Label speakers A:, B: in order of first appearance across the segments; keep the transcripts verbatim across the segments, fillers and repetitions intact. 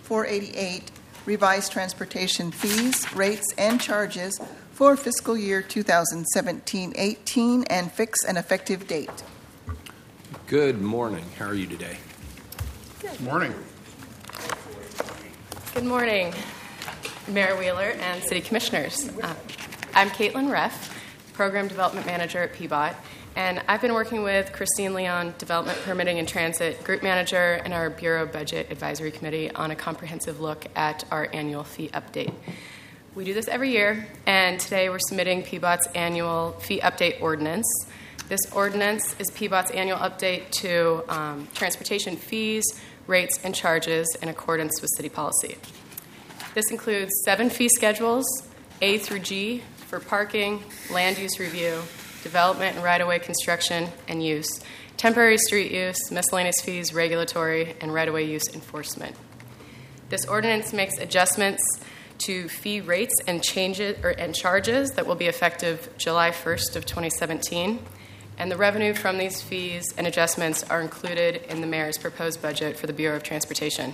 A: four eighty-eight, revised transportation fees, rates, and charges for fiscal year twenty seventeen eighteen and fix an effective date.
B: Good morning. How are you today?
C: Good morning.
D: Good morning, Mayor Wheeler and City Commissioners. Uh, I'm Caitlin Reff, Program Development Manager at P B O T, and I've been working with Christine Leon, Development Permitting and Transit Group Manager, and our Bureau Budget Advisory Committee on a comprehensive look at our annual fee update. We do this every year, and today we're submitting P B O T's annual fee update ordinance. This ordinance is P B O T's annual update to um, transportation fees, rates, and charges in accordance with city policy. This includes seven fee schedules, A through G, for parking, land use review, development and right-of-way construction and use, temporary street use, miscellaneous fees, regulatory, and right-of-way use enforcement. This ordinance makes adjustments to fee rates and changes or and charges that will be effective July first of twenty seventeen. And the revenue from these fees and adjustments are included in the mayor's proposed budget for the Bureau of Transportation.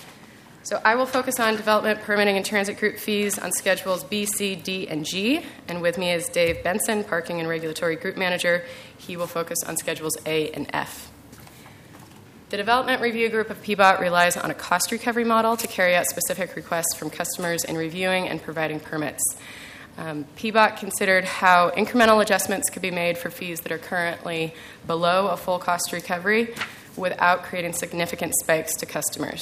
D: So I will focus on development, permitting, and transit group fees on schedules B, C, D, and G. And with me is Dave Benson, Parking and Regulatory Group Manager. He will focus on schedules A and F. The Development Review Group of P B O T relies on a cost recovery model to carry out specific requests from customers in reviewing and providing permits. Um, P B O T considered how incremental adjustments could be made for fees that are currently below a full cost recovery without creating significant spikes to customers.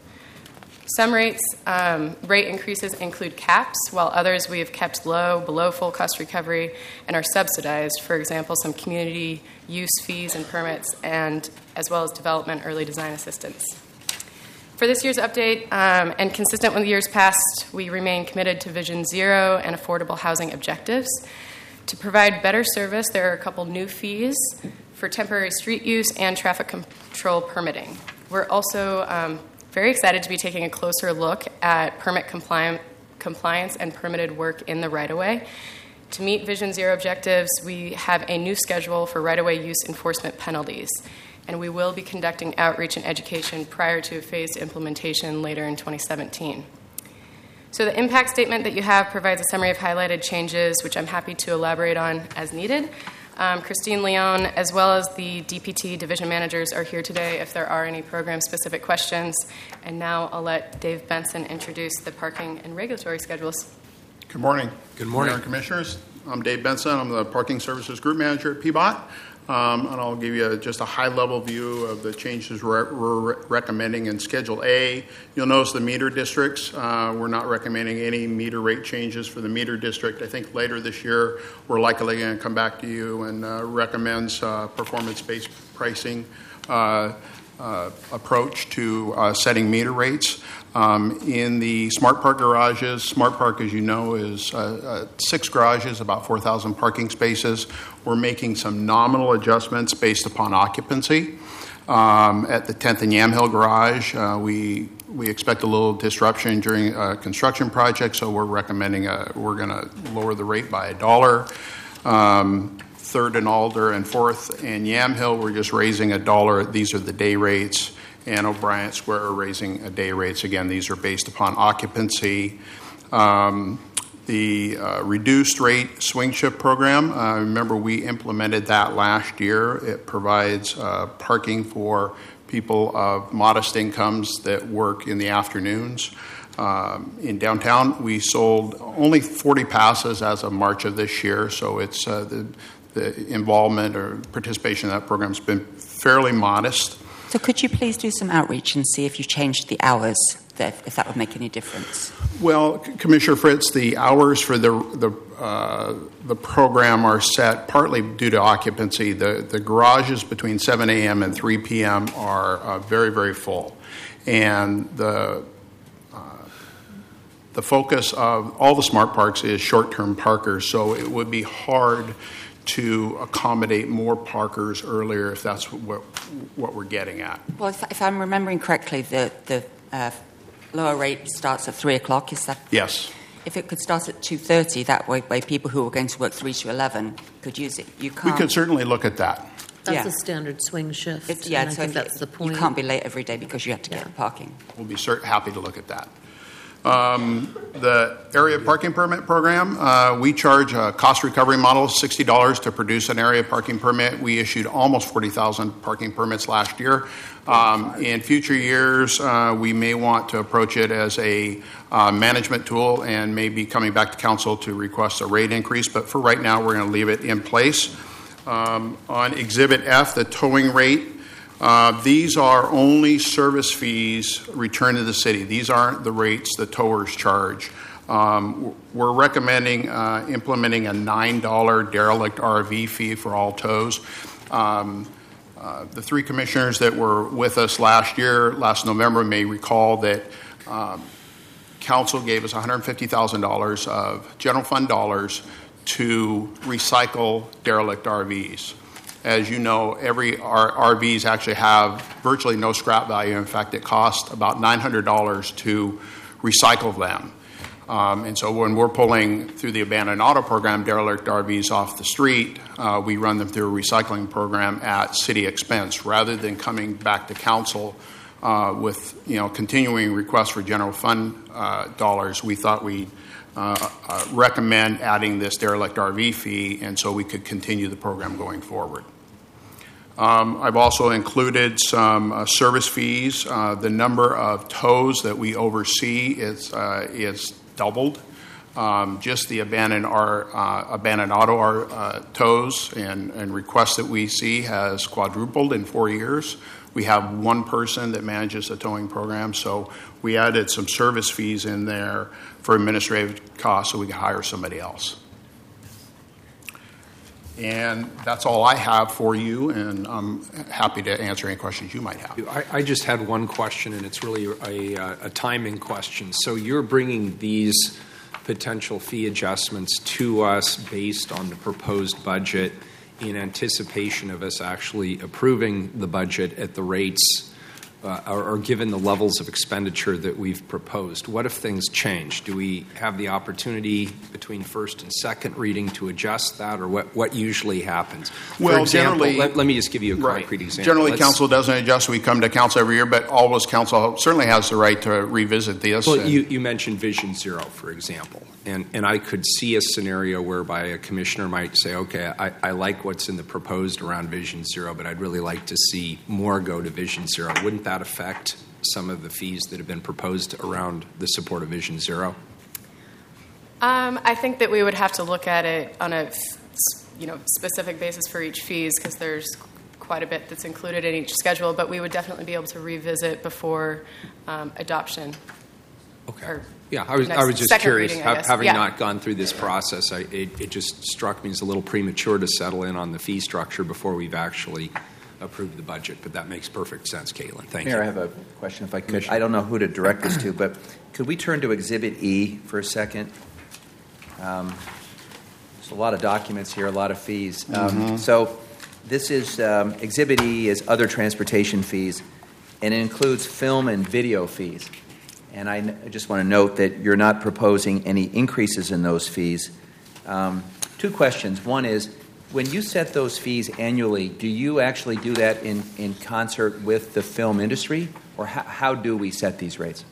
D: Some rates, um, rate increases include caps, while others we have kept low, below full cost recovery, and are subsidized. For example, some community use fees and permits, and as well as development early design assistance. For this year's update, um, and consistent with years past, we remain committed to Vision Zero and affordable housing objectives. To provide better service, there are a couple new fees for temporary street use and traffic control permitting. We're also um, very excited to be taking a closer look at permit compliant, compliance and permitted work in the right-of-way. To meet Vision Zero objectives, we have a new schedule for right-of-way use enforcement penalties, and we will be conducting outreach and education prior to a phased implementation later in twenty seventeen. So the impact statement that you have provides a summary of highlighted changes, which I'm happy to elaborate on as needed. Um, Christine Leon, as well as the D P T division managers, are here today if there are any program-specific questions. And now I'll let Dave Benson introduce the parking and regulatory schedules.
C: Good morning.
B: Good morning.
C: Mayor and Commissioners. I'm Dave Benson. I'm the Parking Services Group Manager at P B O T. Um, and I'll give you a, just a high-level view of the changes we're, we're recommending in Schedule A. You'll notice the meter districts. Uh, we're not recommending any meter rate changes for the meter district. I think later this year we're likely going to come back to you and uh, recommends uh, performance-based pricing uh, uh, approach to uh, setting meter rates. Um, in the Smart Park garages, Smart Park, as you know, is uh, uh, six garages, about four thousand parking spaces. We're making some nominal adjustments based upon occupancy. Um, at the tenth and Yamhill garage, uh, we we expect a little disruption during a construction project, so we're recommending a, we're going to lower the rate by a dollar. Um, third and Alder and fourth and Yamhill, we're just raising a dollar. These are the day rates. And O'Brien Square are raising a day rates. Again, these are based upon occupancy. Um, the uh, reduced rate swing shift program, uh, remember we implemented that last year. It provides uh, parking for people of modest incomes that work in the afternoons. Um, in downtown, we sold only forty passes as of March of this year, so it's uh, the, the involvement or participation in that program has been fairly modest.
E: So could you please do some outreach and see if you changed the hours, that, if that would make any difference?
C: Well, Commissioner Fritz, the hours for the the, uh, the program are set partly due to occupancy. The, the garages between seven a.m. and three p.m. are uh, very, very full. And the uh, the focus of all the smart parks is short-term parkers, so it would be hard to accommodate more parkers earlier if that's what what we're getting at.
E: Well, if, if I'm remembering correctly, the, the uh, lower rate starts at three o'clock, is that?
C: Yes.
E: If it could start at two thirty, that way, way people who are going to work three to eleven could use it. You can't.
C: We could certainly look at that.
F: That's
E: Yeah.
F: a standard swing shift.
E: It's, yeah,
F: and I
E: so
F: think
E: if
F: that's
E: you,
F: the point.
E: you can't be late every day because you have to
F: Yeah.
E: get parking.
C: We'll be cert- happy to look at that. Um, the area parking permit program, uh, we charge a cost recovery model, sixty dollars to produce an area parking permit. We issued almost forty thousand parking permits last year. Um, in future years, uh, we may want to approach it as a uh, management tool and may be coming back to council to request a rate increase. But for right now, we're going to leave it in place. Um, on Exhibit F, the towing rate, Uh, these are only service fees returned to the city. These aren't the rates the towers charge. Um, we're recommending uh, implementing a nine dollars derelict R V fee for all tows. Um, uh, the three commissioners that were with us last year, last November, may recall that um, council gave us one hundred fifty thousand dollars of general fund dollars to recycle derelict R Vs. As you know, every R- RVs actually have virtually no scrap value. In fact, it costs about nine hundred dollars to recycle them. Um, and so when we're pulling through the abandoned auto program derelict R Vs off the street, uh, we run them through a recycling program at city expense rather than coming back to council uh, with, you know, continuing requests for general fund uh, dollars. We thought we'd Uh, uh, recommend adding this derelict R V fee, and so we could continue the program going forward. Um, I've also included some uh, service fees. Uh, the number of tows that we oversee is uh, is doubled. Um, just the abandoned our uh, abandoned auto our, uh, tows and, and requests that we see has quadrupled in four years. We have one person that manages the towing program, so we added some service fees in there for administrative costs so we could hire somebody else. And that's all I have for you, and I'm happy to answer any questions you might have.
B: I, I just had one question, and it's really a, a timing question. So you're bringing these potential fee adjustments to us based on the proposed budget in anticipation of us actually approving the budget at the rates uh, or, or given the levels of expenditure that we've proposed. What if things change? Do we have the opportunity between first and second reading to adjust that, or what, what usually happens? For
C: Well,
B: example,
C: generally-
B: let, let me just give you a
C: Right.
B: concrete example.
C: Generally,
B: Let's-
C: council doesn't adjust. We come to council every year, but always council certainly has the right to revisit this.
B: Well,
C: and-
B: you, you mentioned Vision Zero, for example, and, and I could see a scenario whereby a commissioner might say, okay, I, I like what's in the proposed around Vision Zero, but I'd really like to see more go to Vision Zero. Wouldn't that affect some of the fees that have been proposed around the support of Vision Zero?
D: Um, I think that we would have to look at it on a, you know, specific basis for each fees because there's quite a bit that's included in each schedule, but we would definitely be able to revisit before um, adoption.
B: Okay.
D: Or
B: Yeah, I was,
D: next-
B: I was just
D: second
B: curious.
D: reading, I
B: Ha-
D: guess.
B: having
D: Yeah.
B: not gone through this process, I, it, it just struck me as a little premature to settle in on the fee structure before we've actually approved the budget. But that makes perfect sense, Caitlin. Thank
G: Mayor, I
B: you.
G: have a question if I could.
B: Commissioner.
G: I don't know who to direct this to, but could we turn to Exhibit E for a second? Um, there's a lot of documents here, a lot of fees. Um, so this is um, Exhibit E is other transportation fees, and it includes film and video fees. And I, n- I just want to note that you're not proposing any increases in those fees. Um, two questions. One is, when you set those fees annually, do you actually do that in, in concert with the film industry, or how, how do we set these rates?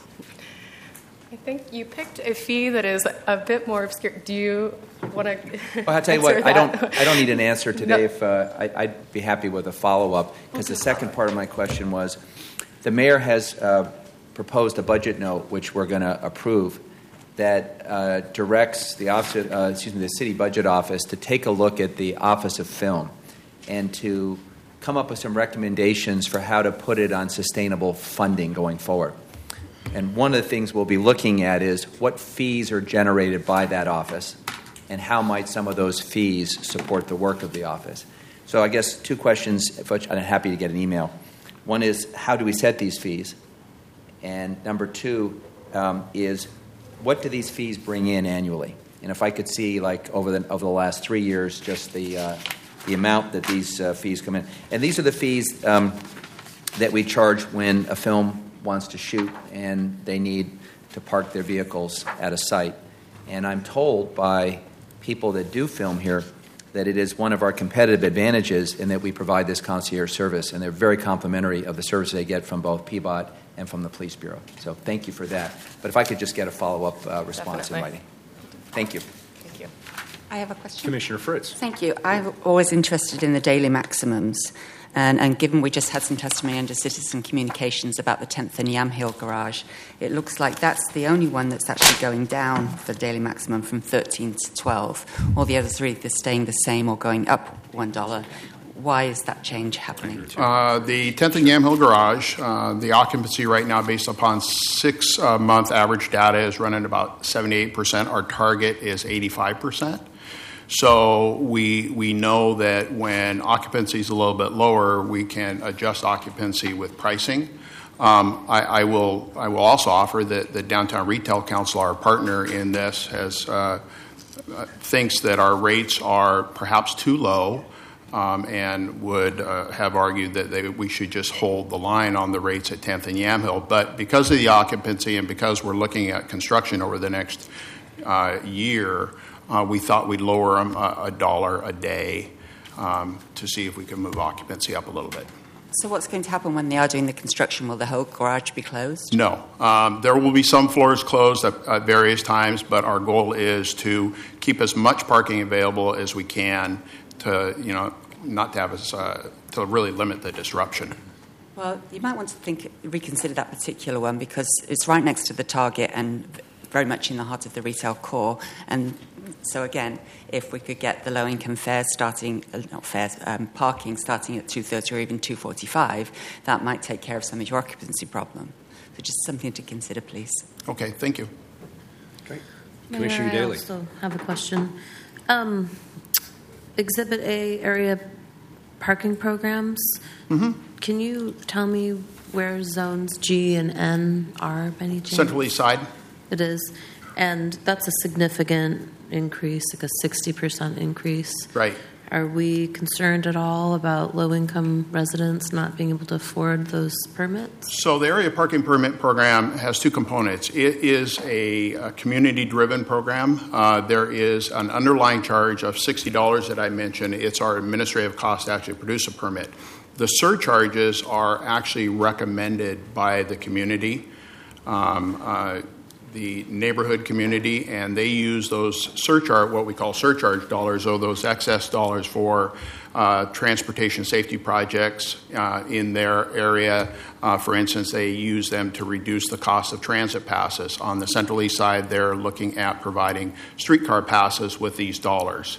D: I think you picked a fee that is a bit more obscure. Do you want to?
G: Well, I'll tell you what, I don't, I don't need an answer today.
D: No.
G: If uh, I, I'd be happy with a follow-up, because the second part of my question was, the mayor has uh, proposed a budget note, which we're going to approve, that uh, directs the office, uh, excuse me, the city budget office to take a look at the Office of Film and to come up with some recommendations for how to put it on sustainable funding going forward. And one of the things we'll be looking at is what fees are generated by that office and how might some of those fees support the work of the office. So I guess two questions, if I'm happy to get an email. One is, how do we set these fees? And number two um, is, what do these fees bring in annually? And if I could see, like, over the over the last three years, just the uh, the amount that these uh, fees come in. And these are the fees um, that we charge when a film wants to shoot and they need to park their vehicles at a site. And I'm told by people that do film here that it is one of our competitive advantages in that we provide this concierge service, and they're very complimentary of the service they get from both P B O T and from the Police Bureau. So thank you for that. But if I could just get a follow-up uh, response in
D: Definitely.
G: writing. Thank you.
D: Thank you.
E: I have a question.
B: Commissioner Fritz.
E: Thank you. I'm always interested in the daily maximums. And, and given we just had some testimony under Citizen Communications about the tenth and Yamhill garage, it looks like that's the only one that's actually going down for daily maximum from thirteen to twelve. All the others are either staying the same or going up one dollar. Why is that change happening?
C: Uh, the tenth and Yamhill Garage, uh, the occupancy right now based upon six-month uh, average data is running about seventy-eight percent. Our target is eighty-five percent. So we we know that when occupancy is a little bit lower, we can adjust occupancy with pricing. Um, I, I will I will also offer that the Downtown Retail Council, our partner in this, has uh, thinks that our rates are perhaps too low, um, and would uh, have argued that they, we should just hold the line on the rates at tenth and Yamhill. But because of the occupancy and because we're looking at construction over the next uh, year. Uh, we thought we'd lower them a, a dollar a day um, to see if we can move occupancy up a little bit.
E: So what's going to happen when they are doing the construction? Will the whole garage be closed?
C: No. Um, there will be some floors closed at, at various times, but our goal is to keep as much parking available as we can to, you know, not to have us, uh, to really limit the disruption.
E: Well, you might want to think, reconsider that particular one because it's right next to the Target and very much in the heart of the retail core. And so again, if we could get the low-income fares starting, uh, not fares, um, parking starting at two thirty or even two forty-five, that might take care of some of your occupancy problem. So just something to consider, please.
C: Okay, thank you.
B: Great.
F: Mayor,
B: Commissioner
F: I
B: Daly.
F: also have a question. Um, Exhibit A area parking programs.
C: Mm-hmm.
F: Can you tell me where zones G and N are by any chance?
C: Central East Side.
F: It is. And that's a significant increase, like a sixty percent increase.
C: Right.
F: Are we concerned at all about low-income residents not being able to afford those permits?
C: So the area parking permit program has two components. It is a, a community-driven program. Uh, there is an underlying charge of sixty dollars that I mentioned. It's our administrative cost to actually produce a permit. The surcharges are actually recommended by the community. Um, uh, the neighborhood community, and they use those surcharge, what we call surcharge dollars, or those excess dollars for uh, transportation safety projects uh, in their area. Uh, for instance, they use them to reduce the cost of transit passes. On the Central East Side, they're looking at providing streetcar passes with these dollars.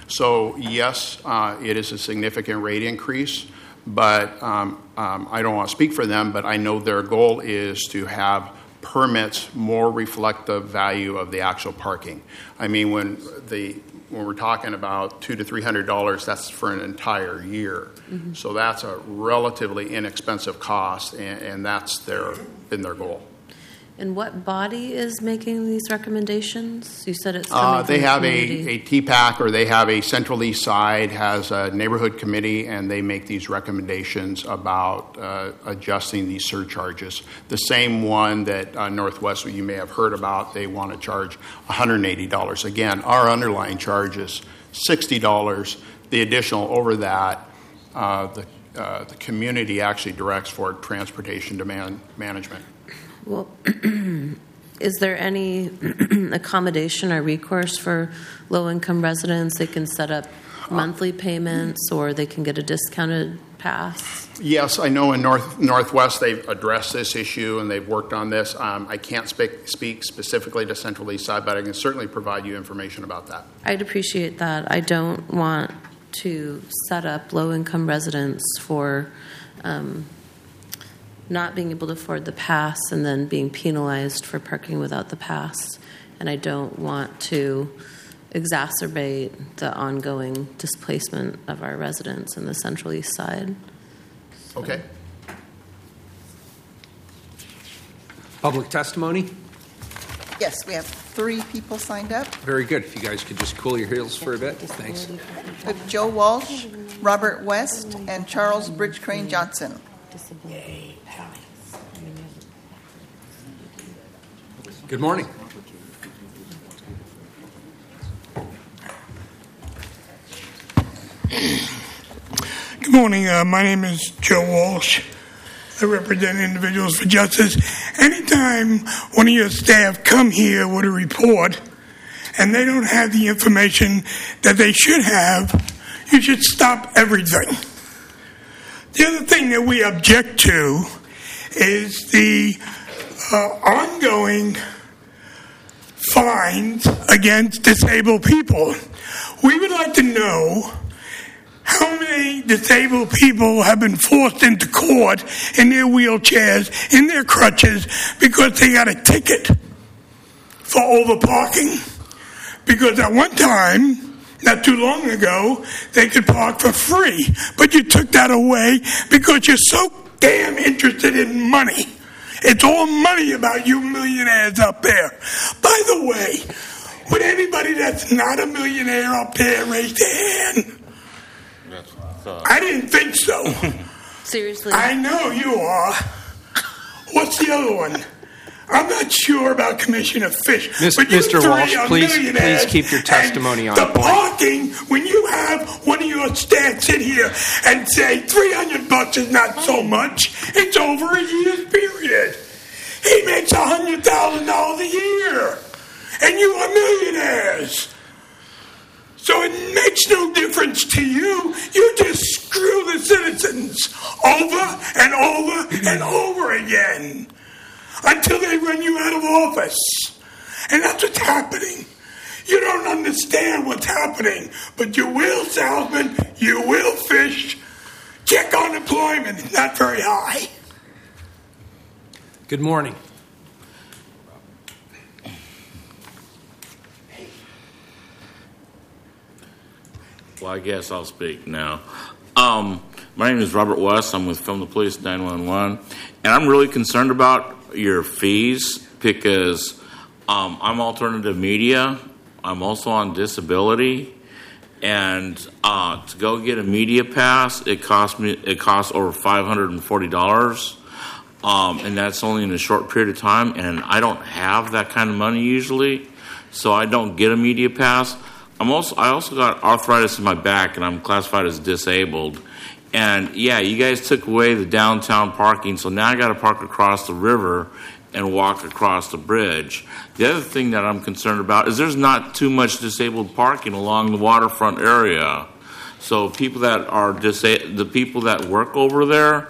C: So yes, uh, it is a significant rate increase, but um, um, I don't want to speak for them, but I know their goal is to have permits more reflect the value of the actual parking. I mean, when the when we're talking about two to three hundred dollars, that's for an entire year. Mm-hmm. So that's a relatively inexpensive cost, and, and that's their been their goal.
F: And what body is making these recommendations? You said it's coming
C: Uh, they
F: from the
C: have a,
F: community.
C: a T PAC, or they have a Central East Side has a neighborhood committee, and they make these recommendations about uh, adjusting these surcharges. The same one that uh, Northwest, you may have heard about, they want to charge one hundred eighty dollars. Again, our underlying charge is sixty dollars. The additional over that, uh, the, uh, the community actually directs for transportation demand management.
F: Well, is there any accommodation or recourse for low-income residents? They can set up monthly payments, or they can get a discounted pass?
C: Yes, I know in North Northwest they've addressed this issue and they've worked on this. Um, I can't speak, speak specifically to Central East Side, but I can certainly provide you information about that.
F: I'd appreciate that. I don't want to set up low-income residents for um, not being able to afford the pass and then being penalized for parking without the pass. And I don't want to exacerbate the ongoing displacement of our residents in the Central East Side. So.
C: Okay.
B: Public testimony?
A: Yes, we have three people signed up.
B: Very good. If you guys could just cool your heels for a bit. Thanks.
A: We have Joe Walsh, Robert West, and Charles Bridge Crane Johnson.
B: Good morning.
H: morning. Uh, my name is Joe Walsh. I represent Individuals for Justice. Anytime one of your staff come here with a report and they don't have the information that they should have, you should stop everything. The other thing that we object to is the uh, ongoing fines against disabled people. We would like to know how many disabled people have been forced into court in their wheelchairs, in their crutches, because they got a ticket for overparking. Because at one time, not too long ago, they could park for free. But you took that away because you're so damn interested in money. It's all money about you millionaires up there. By the way, would anybody that's not a millionaire up there raise their hand? I didn't think so.
F: Seriously?
H: I know you are. What's the other one? I'm not sure about Commissioner Fish.
B: Miz-
H: but you
B: Mister
H: three
B: Walsh,
H: are
B: please-
H: millionaires,
B: please keep your testimony
H: and
B: on
H: the
B: point.
H: parking, when you have one of your staff sit here and say three hundred bucks is not so much, it's over a year's period. He makes one hundred thousand dollars a year, and you are millionaires. So it makes no difference to you. You just screw the citizens over and over and over again until they run you out of office. And that's what's happening. You don't understand what's happening, but you will, salesman, you will fish. Check unemployment, it's not very high.
B: Good morning.
I: Well, I guess I'll speak now. Um, my name is Robert West. I'm with Film the Police nine one one. And I'm really concerned about your fees because um, I'm alternative media. I'm also on disability. And uh, to go get a media pass, it costs me it costs over five hundred forty dollars. Um, and that's only in a short period of time. And I don't have that kind of money usually, so I don't get a media pass. I'm also I also got arthritis in my back, and I'm classified as disabled. And yeah, you guys took away the downtown parking, so now I got to park across the river and walk across the bridge. The other thing that I'm concerned about is there's not too much disabled parking along the waterfront area. So people that are disabled, the people that work over there,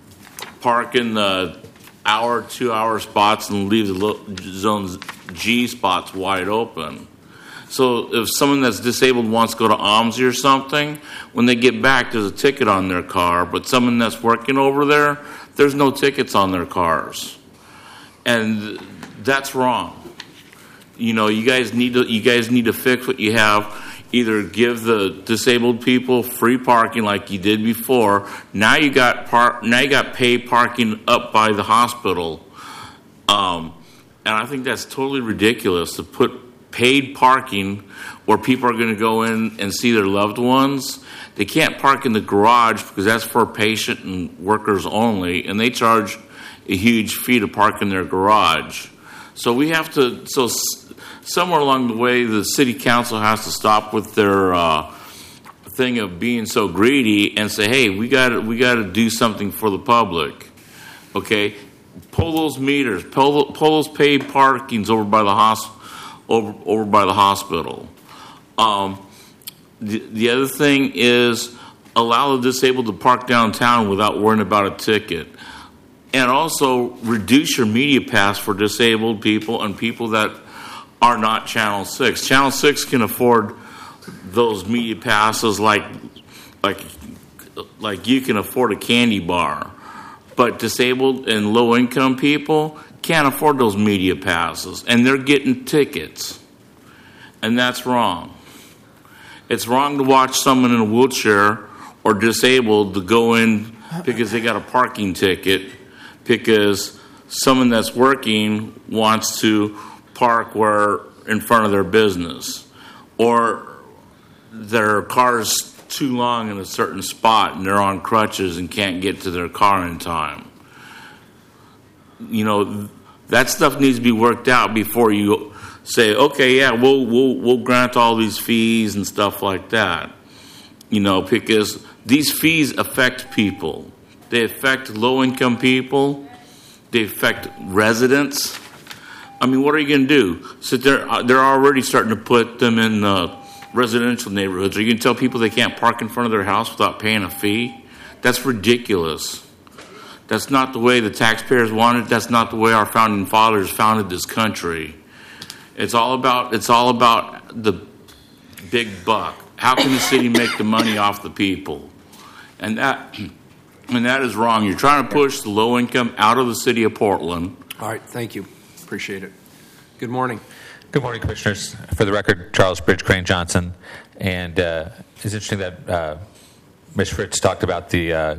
I: park in the hour, two-hour spots and leave the zone G spots wide open. So if someone that's disabled wants to go to O M S I or something, when they get back, there's a ticket on their car. But someone that's working over there, there's no tickets on their cars, and that's wrong. You know, you guys need to you guys need to fix what you have. Either give the disabled people free parking like you did before. Now you got par- now you got paid parking up by the hospital, um, and I think that's totally ridiculous to put paid parking where people are going to go in and see their loved ones. They can't park in the garage because that's for patient and workers only, and they charge a huge fee to park in their garage. So we have to, so somewhere along the way, the city council has to stop with their uh, thing of being so greedy and say, hey, we got we got to do something for the public. Okay, pull those meters, pull, pull those paid parkings over by the hospital. Over, over by the hospital. Um, the, the other thing is allow the disabled to park downtown without worrying about a ticket. And also reduce your media pass for disabled people and people that are not Channel six. Channel six can afford those media passes like, like, like you can afford a candy bar. But disabled and low-income people can't afford those media passes, and they're getting tickets. And that's wrong. It's wrong to watch someone in a wheelchair or disabled to go in because they got a parking ticket because someone that's working wants to park where in front of their business, or their car's too long in a certain spot and they're on crutches and can't get to their car in time. You know, that stuff needs to be worked out before you say, okay, yeah, we'll we'll we'll grant all these fees and stuff like that. you know, because these fees affect people. They affect low-income people. They affect residents. I mean, what are you going to do? So they're, they're already starting to put them in uh, residential neighborhoods. Are you going to tell people they can't park in front of their house without paying a fee? That's ridiculous. That's not the way the taxpayers wanted it. That's not the way our founding fathers founded this country. It's all about it's all about the big buck. How can the city make the money off the people? And that and that is wrong. You're trying to push the low income out of the city of Portland.
B: All right, thank you. Appreciate it. Good morning.
J: Good morning, Commissioners. For the record, Charles Bridge Crane Johnson. And uh, it's interesting that uh, Miz Fritz talked about the uh,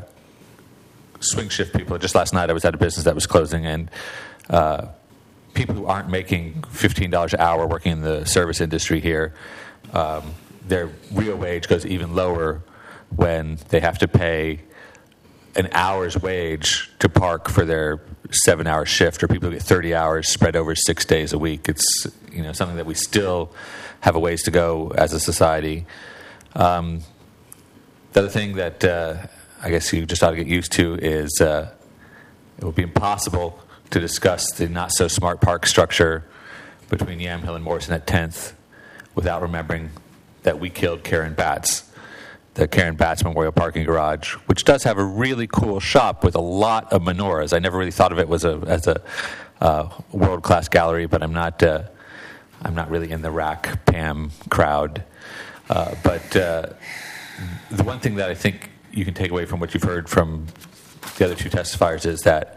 J: swing shift people. Just last night I was at a business that was closing, and uh, people who aren't making fifteen dollars an hour working in the service industry here, um, their real wage goes even lower when they have to pay an hour's wage to park for their seven-hour shift, or people who get thirty hours spread over six days a week. It's, you know, something that we still have a ways to go as a society. Um, the other thing that uh, I guess you just ought to get used to is uh, it will be impossible to discuss the not-so-smart park structure between Yamhill and Morrison at tenth without remembering that we killed Karen Batts, the Karen Batts Memorial Parking Garage, which does have a really cool shop with a lot of menorahs. I never really thought of it was a, as a uh, world-class gallery, but I'm not uh, I'm not really in the rack Pam crowd. Uh, but uh, the one thing that I think you can take away from what you've heard from the other two testifiers is that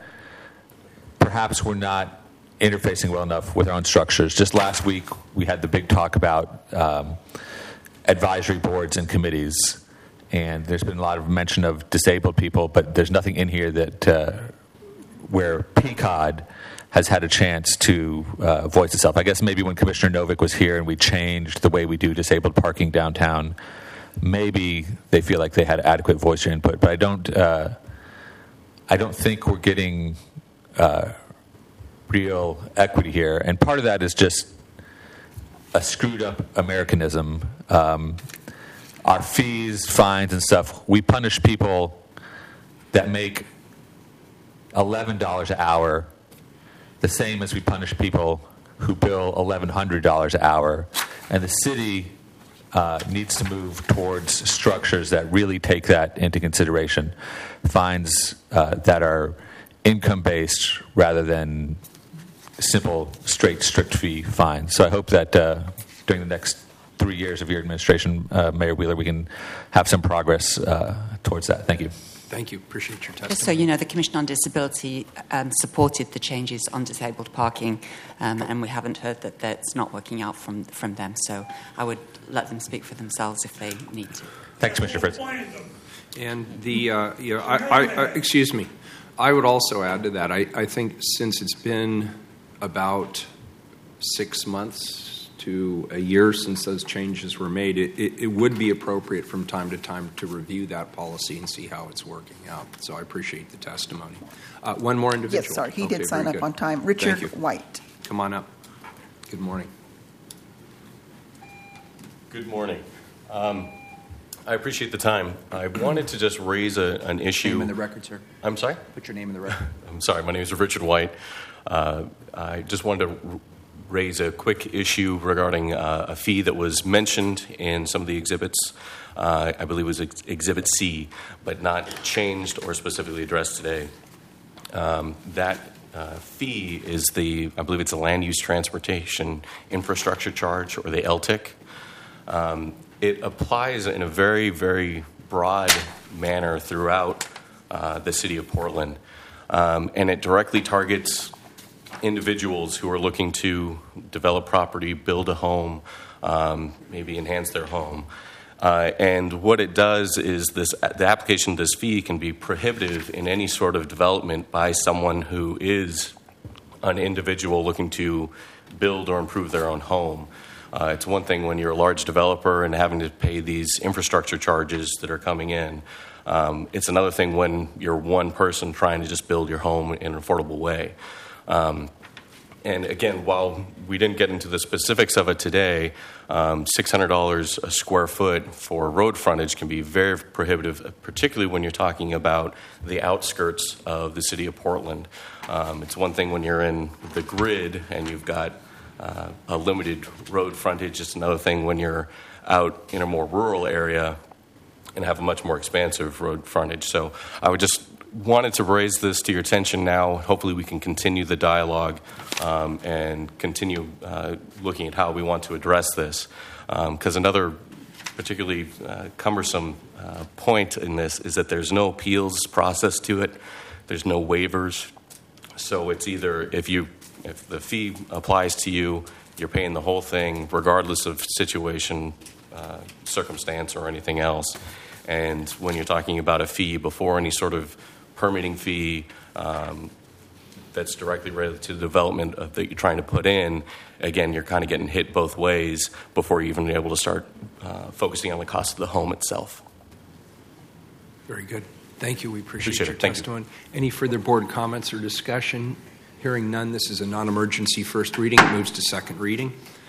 J: perhaps we're not interfacing well enough with our own structures. Just last week, we had the big talk about um, advisory boards and committees, and there's been a lot of mention of disabled people, but there's nothing in here that uh, where P C O D has had a chance to uh, voice itself. I guess maybe when Commissioner Novick was here and we changed the way we do disabled parking downtown, maybe they feel like they had adequate voice or input, but I don't. Uh, I don't think we're getting uh, real equity here, and part of that is just a screwed up Americanism. Um, our fees, fines, and stuff, we punish people that make eleven dollars an hour the same as we punish people who bill eleven hundred dollars an hour. And the city uh, needs to move towards structures that really take that into consideration. Fines uh, that are income-based rather than simple, straight, strict fee fines. So I hope that uh, during the next three years of your administration, uh, Mayor Wheeler, we can have some progress uh, towards that. Thank you.
B: Thank you. Appreciate your testimony.
E: Just so you know, the Commission on Disability um, supported the changes on disabled parking, um, and we haven't heard that that's not working out from from them. So I would let them speak for themselves if they need to.
J: Thanks, Commissioner Fritz.
B: And the, uh, you know, I, I, I, excuse me, I would also add to that. I, I think since it's been about six months to a year since those changes were made, it, it, it would be appropriate from time to time to review that policy and see how it's working out. So I appreciate the testimony. Uh, one more individual.
A: Yes, sorry, he
B: Okay,
A: did sign
B: very
A: up
B: good.
A: on time. Richard
B: Thank you.
A: White.
B: Come on up. Good morning.
K: Good morning. Um, I appreciate the time. I wanted to just raise a, an issue.
B: Name in the record, sir.
K: I'm sorry?
B: Put your name in the record.
K: I'm sorry. My name is Richard White. Uh, I just wanted to r- raise a quick issue regarding uh, a fee that was mentioned in some of the exhibits. Uh, I believe it was ex- Exhibit C, but not changed or specifically addressed today. Um, that uh, fee is the, I believe it's a land use transportation infrastructure charge, or the L T I C. Um, it applies in a very, very broad manner throughout uh, the city of Portland, um, and it directly targets individuals who are looking to develop property, build a home, um, maybe enhance their home. Uh, and what it does is this: the application of this fee can be prohibitive in any sort of development by someone who is an individual looking to build or improve their own home. Uh, it's one thing when you're a large developer and having to pay these infrastructure charges that are coming in. Um, it's another thing when you're one person trying to just build your home in an affordable way. Um, and again, while we didn't get into the specifics of it today, um, six hundred dollars a square foot for road frontage can be very prohibitive, particularly when you're talking about the outskirts of the city of Portland. Um, it's one thing when you're in the grid and you've got uh, a limited road frontage. It's another thing when you're out in a more rural area and have a much more expansive road frontage. So I would just wanted to raise this to your attention now. Hopefully we can continue the dialogue um, and continue uh, looking at how we want to address this. Because um, another particularly uh, cumbersome uh, point in this is that there's no appeals process to it. There's no waivers. So it's either if you if the fee applies to you, you're paying the whole thing regardless of situation, uh, circumstance, or anything else. And when you're talking about a fee before any sort of permitting fee um, that's directly related to the development of that you're trying to put in, again, you're kind of getting hit both ways before you're even able to start uh, focusing on the cost of the home itself.
B: Very good. Thank you. We appreciate,
K: Appreciate
B: your
K: it. Thank
B: testimony. Any further board comments or discussion? Hearing none, this is a non-emergency first reading. It moves to second reading.